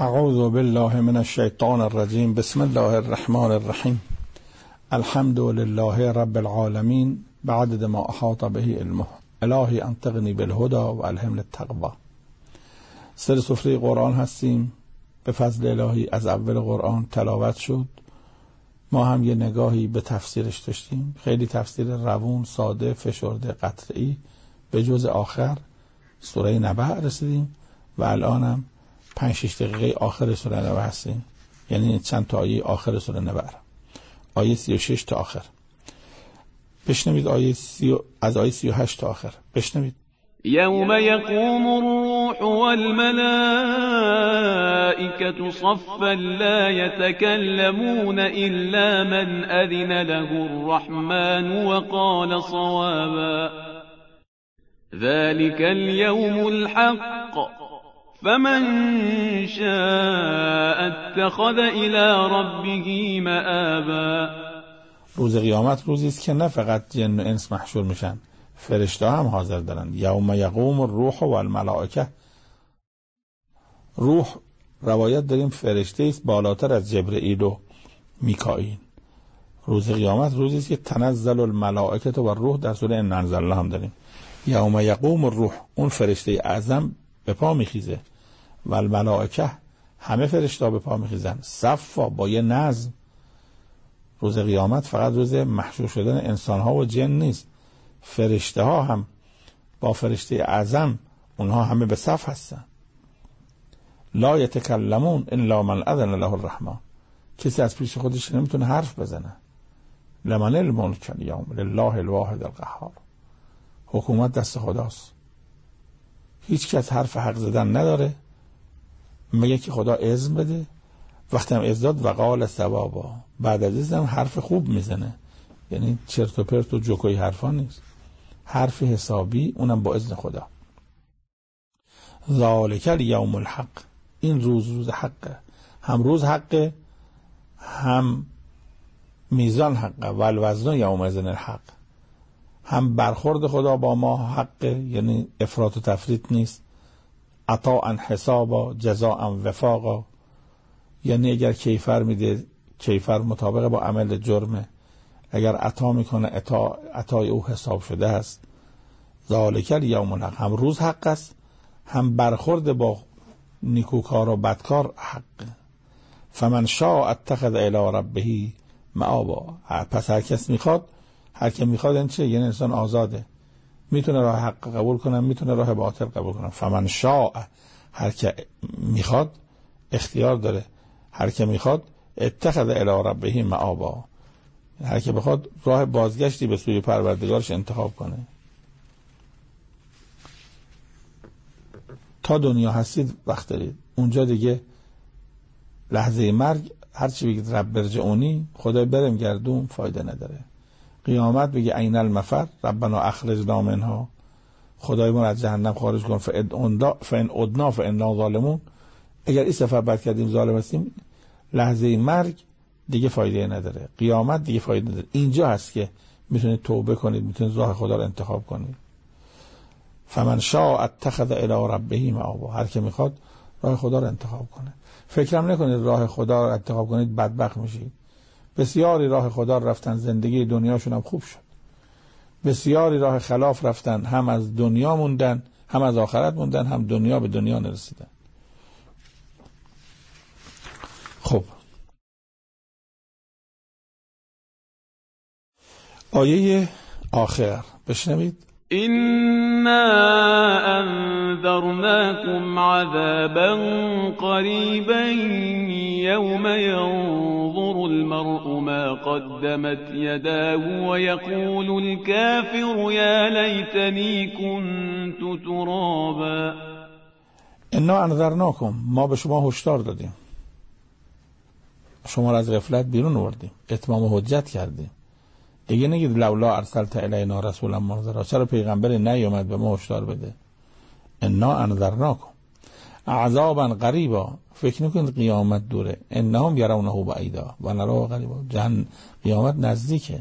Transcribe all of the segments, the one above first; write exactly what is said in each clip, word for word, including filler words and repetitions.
اعوذ بالله من الشیطان الرجیم. بسم الله الرحمن الرحیم. الحمد لله رب العالمین بعدد ما احاط به علمه. الهی انطقنی بالهدى و الهمنی التقوی. سر سفره قرآن هستیم. به فضل الهی از اول قرآن تلاوت شد. ما هم یه نگاهی به تفسیرش داشتیم. خیلی تفسیر روون، ساده، فشرده، قطعی. به جز آخر سوره نبأ رسیدیم و الان هم پنج شش دقیقه آخر سوره نبأ هستیم. یعنی چند تا آیه آخر سوره نبأ، آیه سی و شش تا آخر. بشنوید آیه سی و... از آیه سی و هشت تا آخر بشنوید. یوم یقوم الروح والملائکة صفا لا یتکلمون الا من اذن له الرحمن وقال صوابا ذلك اليوم الحق فمن شاء اتخذ الى ربه مآبا. روز قیامت روزی است که نه فقط جن و انس محشور میشن، فرشته هم حاضر دارن. یوم یقوم الروح والملائکه. روح روایت داریم فرشته است بالاتر از جبرئیل و میکائیل. روز قیامت روزی است که تنزل الملائکه و الروح، در سوره ان انزلنا هم داریم. یوم یقوم الروح، اون فرشته اعظم به پا میخیزه و الملائکه، همه فرشته به پا میخیزن صفا، با یه نظم. روز قیامت فقط روز محشور شدن انسان ها و جن نیست، فرشته ها هم با فرشته اعظم، اونها همه به صف هستن. لا یتکلمون الا من اذن له الرحمن. کسی از پیش خودش نمیتونه حرف بزنه. لمن الملک الیوم لله الواحد القهار. حکومت دست خداست. هیچ کس حرف حق زدن نداره مگه که خدا اذن بده. وقتی هم اذن داد و قال ثوابا، بعد از اذن هم حرف خوب میزنه. یعنی چرت و پرت و جوکوی حرفا نیست، حرف حسابی، اونم با اذن خدا. ذالک الیوم الحق. این روز روز حقه. هم روز حقه، هم میزان حقه. و الوزن یوم اذن الحق. هم برخورد خدا با ما حقه، یعنی افراط و تفریط نیست. عطاء حسابا جزاء وفاقا. یعنی اگر کیفر میده، کیفر مطابق با عمل جرمه. اگر عطا میکنه، عطا عطای او حساب شده است. ذالک الیوم الحق. هم روز حق است، هم برخورد با نیکوکار و بدکار حقه. فمن شاء اتخذ الی ربه مآبا. پس هر کس میخواد، هر که میخواد این چه؟ یعنی انسان آزاده، میتونه راه حق قبول کنه، میتونه راه باطل قبول کنه. فمن شاء، هر که میخواد اختیار داره، هر که میخواد اتخذ الی ربه مآبا، هر که بخواد راه بازگشتی به سوی پروردگارش انتخاب کنه. تا دنیا هستید وقت دارید، اونجا دیگه لحظه مرگ هرچی بگید رب ارجعونی، خدای برم گردون، فایده نداره. قیامت بگی عین المفر ربنا اخرجنا منها، خدای ما از جهنم خارج کن. فان عدنا فانا ظالمون. اگر این سفر بعد کردیم ظالم هستیم، لحظه مرگ دیگه فایده نداره، قیامت دیگه فایده نداره. اینجا هست که میتونید توبه کنید، میتونید راه خدا رو انتخاب کنید. فمن شاء اتخذ الی ربه مآبا. هر که میخواد راه خدا رو انتخاب کنه. فکرم نکنید راه خدا رو انتخاب کنید بدبخت میشید. بسیاری راه خدا رفتن، زندگی دنیاشون هم خوب شد. بسیاری راه خلاف رفتن، هم از دنیا موندن، هم از آخرت موندن، هم دنیا به دنیا نرسیدن. خب آیه آخر بشنوید. إنا أنذرناكم عذابا قريبا يوم ينظر المرء ما قدمت يداه ويقول الكافر يا ليتني كنت ترابا. انا انذرناکم، ما به شما هشدار دادیم، شما را از غفلت بیرون آوردیم، اتمام حجت کردیم. دیگه نگید لولا ارسلت الینا رسولا منذرا، چرا پیغمبری نیومد به ما هشدار بده. انا انذرناکم عذابا قریبا. فکر نکنید قیامت دوره. انهم یرونه بعیدا و نراه قریبا. جهنم قیامت نزدیکه.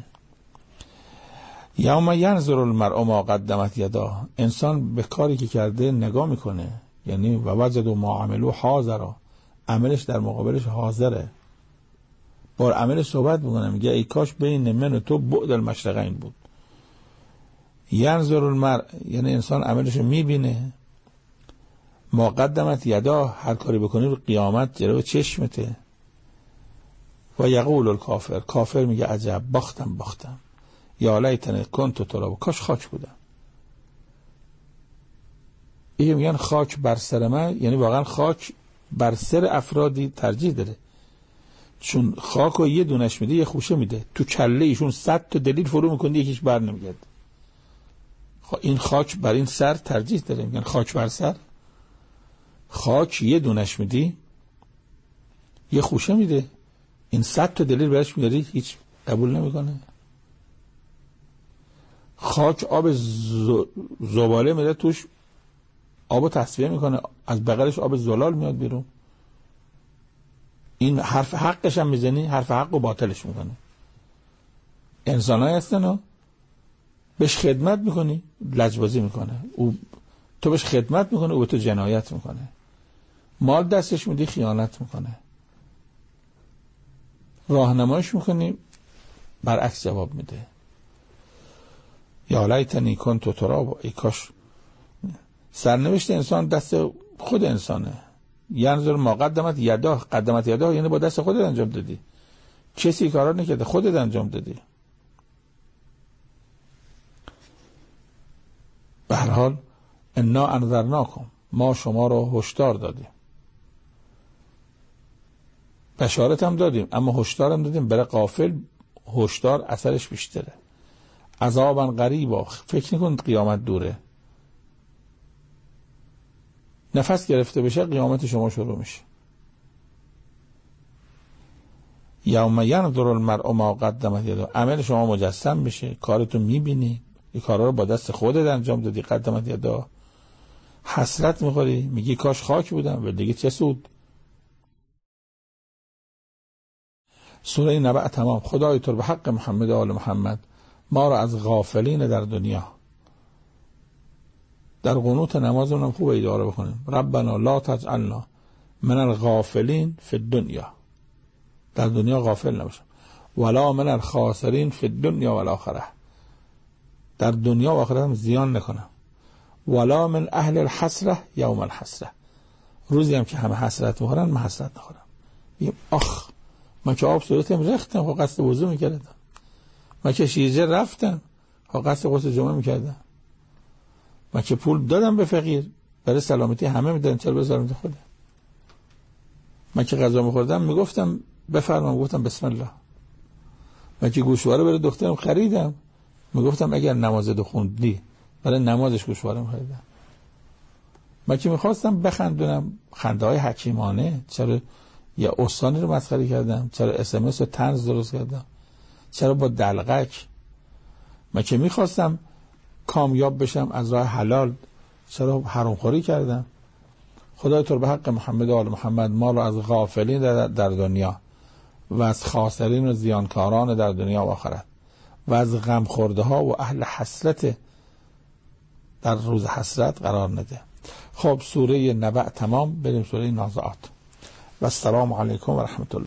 یوم ینظر المرء ما قدمت یدا. انسان به کاری که کرده نگاه میکنه، یعنی و وجدوا ما عملوا حاضرا، عملش در مقابلش حاضره، با عملش صحبت میکنه، میگه ای کاش بین من و تو بعد المشرقین بود. ینظر المرء یعنی انسان عملش رو میبینه، ما قدمت یدا هر کاری بکنی رو قیامت جلو چشمته. و یقول الکافر کافر میگه عجب باختم باختم یا لیتنی کنت تراب کاش خاک بودم. این میگن خاک بر سر من، یعنی واقعا خاک بر سر افرادی ترجیح داره، چون خاک رو یه دونش میده یه خوشه میده، تو کله ایشون صد تا دلیل فرو میکنه یکیش بر نمیگرد. این خاک بر این سر ترجیح داره، میگن خاک بر سر. خاک یه دونش میدی یه خوشه میده، این صد تا دلیل برش میاری هیچ قبول نمیکنه. خاک آب زباله میده توش آبو تصفیه میکنه، از بغلش آب زلال میاد بیرون. این حرف حقش هم میزنی حرف حق و باطلش میکنه. انسان های هستن و بهش خدمت میکنی لجبازی میکنه، او تو بهش خدمت میکنه او به تو جنایت میکنه. مال دستش میدی خیانت میکنه، راهنمایش میکنی برعکس جواب میده. یا لیتنی کنت تراب ای کاش. سرنوشت انسان دست خود انسانه. ینظر ما قدمت یدا قدمت یدا یعنی با دست خودت انجام دادی، کسی کارا نکرده خودت انجام دادی. به هر حال انا انذرناکم ما شما رو هشدار دادیم، بشارت هم دادیم، اما هشدار هم دادیم برای غافل هشدار اثرش بیشتره. عذابا قریبا فکر نکنید قیامت دوره، نفس گرفته بشه قیامت شما شروع میشه. یوم ینظر المرء ما قدمت یده عمل شما مجسم میشه، کارتو میبینی این کارا رو با دست خودت انجام دادی، قدمت یده حسرت میخوری میگی کاش خاک بودم و دیگه چه سود. سوره نبأ تمام. خدای تو به حق محمد و آل محمد ما رو از غافلین در دنیا در قنوت نمازمون خوب اداره بکنیم. ربنا لا تجعلنا من الغافلین فی الدنیا، در دنیا غافل نباشم، ولا من الخاسرین فی الدنیا والآخره، در دنیا و آخرت هم زیان نکنم، ولا من اهل الحسره یوم الحسره، روزی هم که همه حسرت میخورن من حسرت نخورم. بگیم آخ من که آب صورتم رختم خب قصد وضو میکردم، من که شیرجه رفتم خب قصد غسل جمعه میکردم، من که پول دادم به فقیر برای سلامتی همه میدن چرا به سلامتی خودم، من که غذا میخوردم میگفتم بفرمایید گفتم بسم الله، من که گوشواره برای دخترم خریدم میگفتم اگر نماز دو خوندی برای نمازش گوشواره خریدم، من که میخواستم بخندونم خنده های حکیمانه چرا یه استانی رو مسخره کردم، چرا اس ام اس و طنز درست کردم، چرا با دلغک، من که میخواستم کامیاب بشم از راه حلال چرا حرامخوری کردم. خدای تو به حق محمد و آل محمد ما رو از غافلین در, در دنیا و از خاسرین و زیانکاران در دنیا و آخرت و از غم خورده ها و اهل حسرت در روز حسرت قرار نده. خب سوره نبأ تمام، بریم سوره نازعات. و السلام علیکم و رحمت الله.